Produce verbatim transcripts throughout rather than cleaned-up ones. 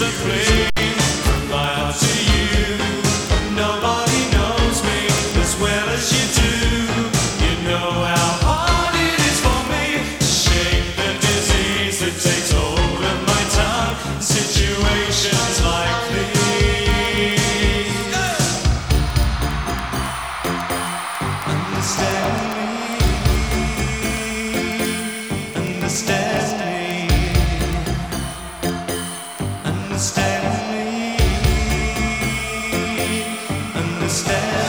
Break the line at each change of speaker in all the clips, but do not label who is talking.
a flame from my heart to you. Nobody knows me as well as you do. You know how hard it is for me to shake the disease that takes hold of my tongue. Situations like these. Understand me. Understand me. Understand me, understand me.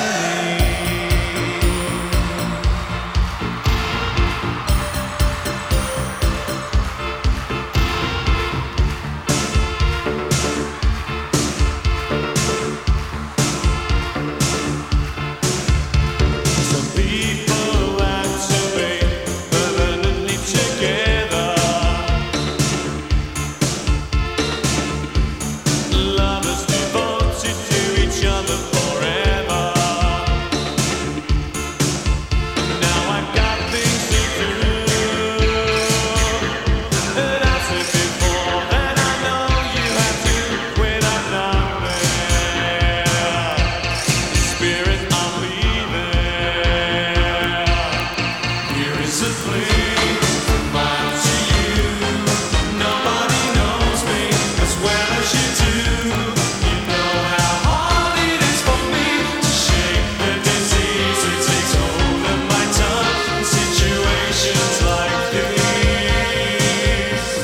Some people activate permanently together. Lovers devoted to each other forever. Now I've got things to do, and I said before that I know you have to without knowing. Spirit, I'm leaving. Here is a plea from my heart to you. Nobody knows me as well as you do. You know how hard it is for me to shake the disease that takes hold of my tongue in situations like these.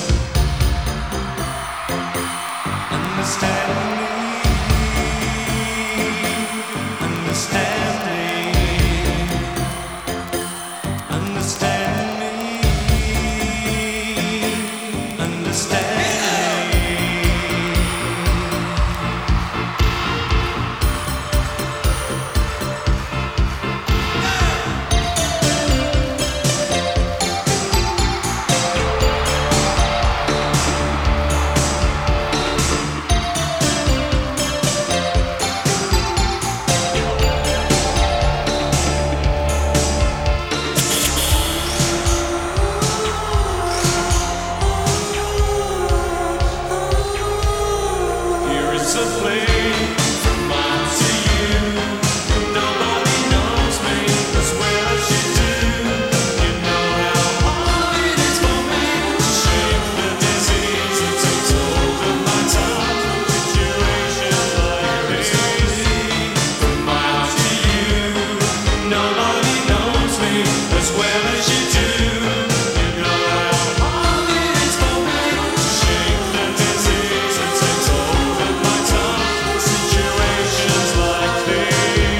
Understand me, understand me, understand me, understand me. Here is a flame from my heart to you. Nobody knows me as well as you do. You know how hard it is for me to shake the disease that takes hold of my tongue. Situations like these. From my heart to you. Nobody knows me as well as you do. You know how hard it is for me to shake the disease that takes hold of my tongue. Situations like these.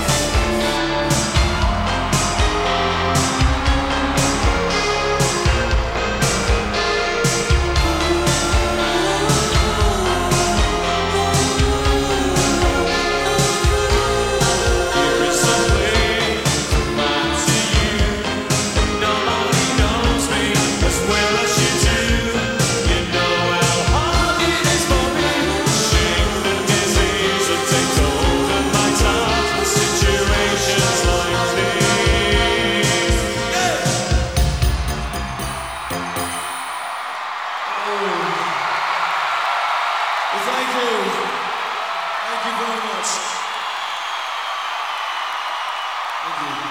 Here is a flame from my heart to you. Nobody knows me as well as you do. You know how hard it is for me to shake the disease that takes hold of my tongue. Situations like these.
Well, thank you. Thank you very much. Thank you.